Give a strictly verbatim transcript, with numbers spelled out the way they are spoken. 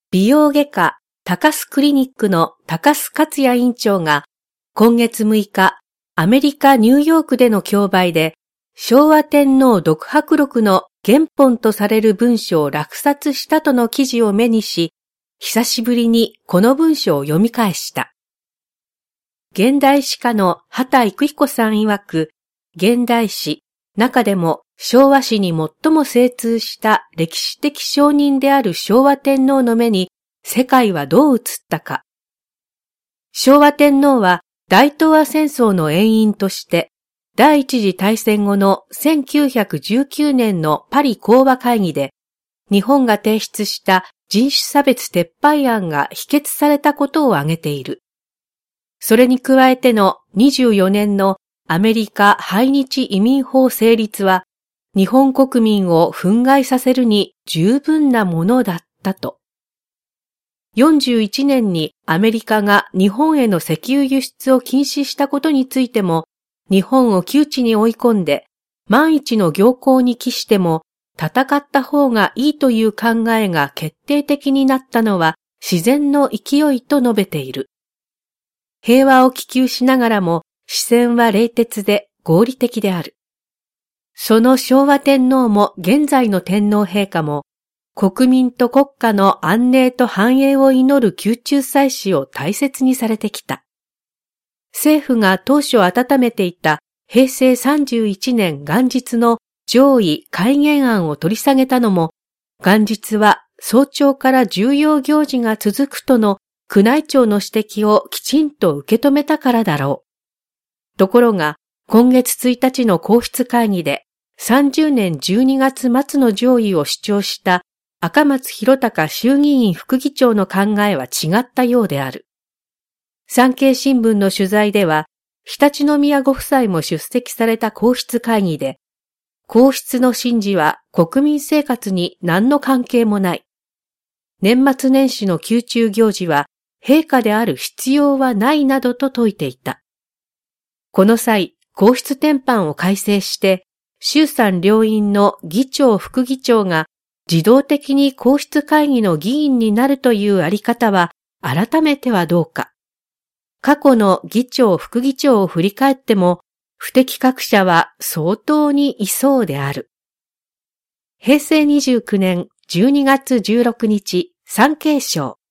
美容外科高須クリニックの高須克也院長が今月むいか、アメリカ・ニューヨークでの競売で昭和天皇独白録の原本とされる文書を落札したとの記事を目にし、久しぶりにこの文書を読み返した。現代史家の畑育彦さん曰く、現代史、中でも昭和史に最も精通した歴史的証人である昭和天皇の目に世界はどう映ったか。昭和天皇は大東亜戦争の遠因として、第一次大戦後のせんきゅうひゃくじゅうきゅうねんのパリ講和会議で、日本が提出した人種差別撤廃案が否決されたことを挙げている。それに加えてのにじゅうよねんのアメリカ排日移民法成立は、日本国民を憤慨させるに十分なものだったと。よんじゅういちねんにアメリカが日本への石油輸出を禁止したことについても、日本を窮地に追い込んで、万一の行幸に帰しても戦った方がいいという考えが決定的になったのは自然の勢いと述べている。平和を希求しながらも、視線は冷徹で合理的である。その昭和天皇も現在の天皇陛下も、国民と国家の安寧と繁栄を祈る宮中祭祀を大切にされてきた。政府が当初温めていたへいせいさんじゅういちねん元日の上位戒厳案を取り下げたのも、元日は早朝から重要行事が続くとの宮内庁の指摘をきちんと受け止めたからだろう。ところが、今月ついたちの皇室会議で、さんじゅうねんじゅうにがつ末の上位を主張した赤松広隆衆議院副議長の考えは違ったようである。産経新聞の取材では、常陸宮ご夫妻も出席された皇室会議で、皇室の神事は国民生活に何の関係もない。年末年始の宮中行事は陛下である必要はないなどと説いていた。この際、皇室典範を改正して、衆参両院の議長副議長が自動的に皇室会議の議員になるというあり方は改めてはどうか。過去の議長副議長を振り返っても、不適格者は相当にいそうである。へいせいにじゅうきゅうねんじゅうにがつじゅうろくにち、産経省。